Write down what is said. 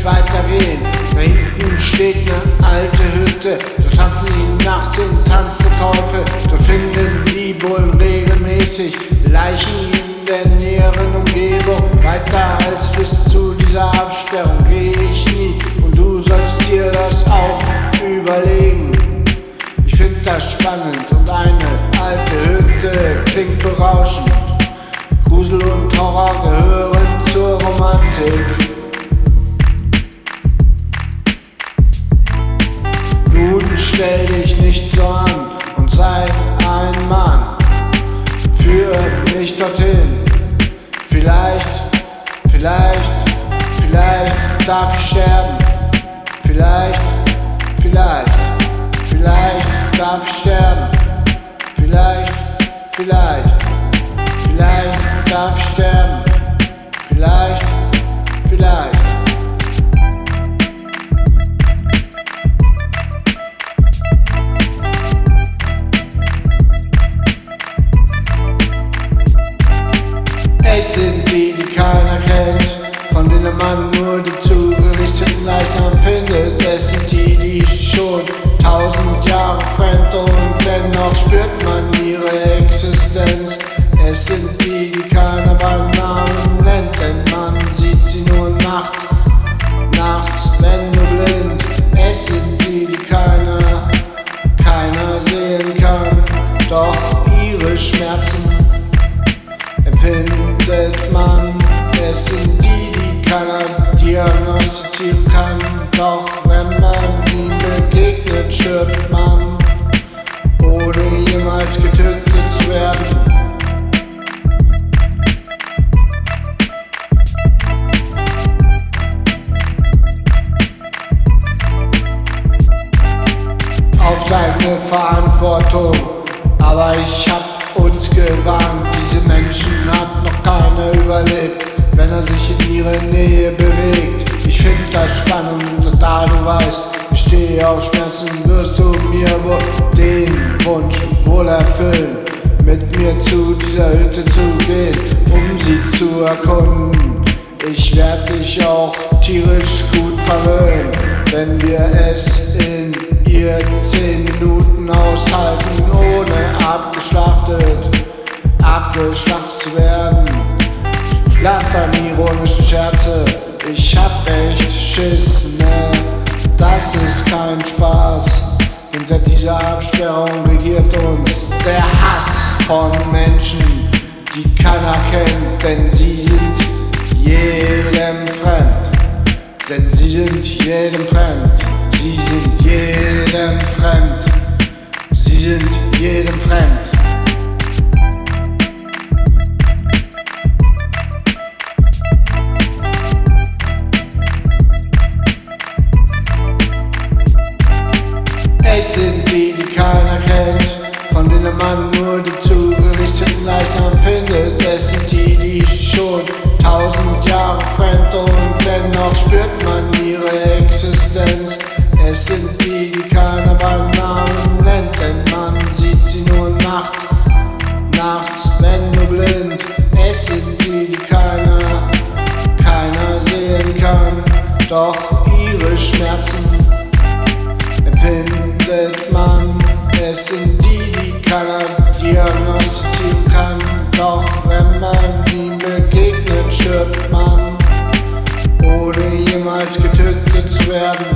weitergehen. Da hinten steht ne alte Hütte, da tanzen sie nachts im Tanz der Teufel. Da finden die Bullen regelmäßig Leichen in der näheren Umgebung. Weiter als bis zu dieser Absperrung geh ich nie, und du sollst dir das auch überlegen. Ich find das spannend und eine alte Hütte klingt berauschend. Grusel und Horror gehören zur Romantik. Nun stell dich nicht so an und sei ein Mann. Führ mich dorthin. Vielleicht darf ich sterben. Vielleicht darf ich sterben. Vielleicht darf ich sterben. Vielleicht. Es sind die keiner kennt, von denen man nur die zugerichteten Leichnam findet. Es sind die schon 1000 Jahre fremd und dennoch spürt man ihre Existenz. Es sind die keiner beim Namen nennt, denn man sieht sie nur nachts, wenn du blind. Es sind die keiner sehen kann, doch ihre Schmerzen empfindet man. Es sind die keiner diagnostizieren kann, doch wenn man ihm begegnet, stirbt man, ohne jemals getötet zu werden. Auf deine Verantwortung, aber ich hab uns gewarnt, diese Menschen hat noch keiner überlebt, wenn er sich in ihre Nähe bewegt. Ich find das spannend, und da du weißt, ich stehe auf Schmerzen, wirst du mir wohl den Wunsch wohl erfüllen, mit mir zu dieser Hütte zu gehen, um sie zu erkunden. Ich werd dich auch tierisch gut verwöhnen, wenn wir es in ihr 10 Minuten aushalten, ohne abgeschlachtet zu werden. Lass deine ironischen Scherze, ich hab echt Schiss, ne? Das ist kein Spaß. Hinter dieser Absperrung regiert uns der Hass von Menschen, die keiner kennt, denn sie sind jedem fremd. Denn sie sind jedem fremd. Sie sind jedem fremd. Sie sind jedem fremd. Es sind die keiner kennt, von denen man nur die zugerichteten Leichnam findet. Es sind die schon 1000 Jahre fremd und dennoch spürt man ihre Existenz. Es sind die keiner beim Namen nennt, denn man sieht sie nur nachts, wenn du blind. Es sind die keiner sehen kann, doch ihre Schmerzen empfindet man. Es sind die keiner diagnostizieren kann, doch wenn man ihm begegnet, stirbt man, ohne jemals getötet zu werden.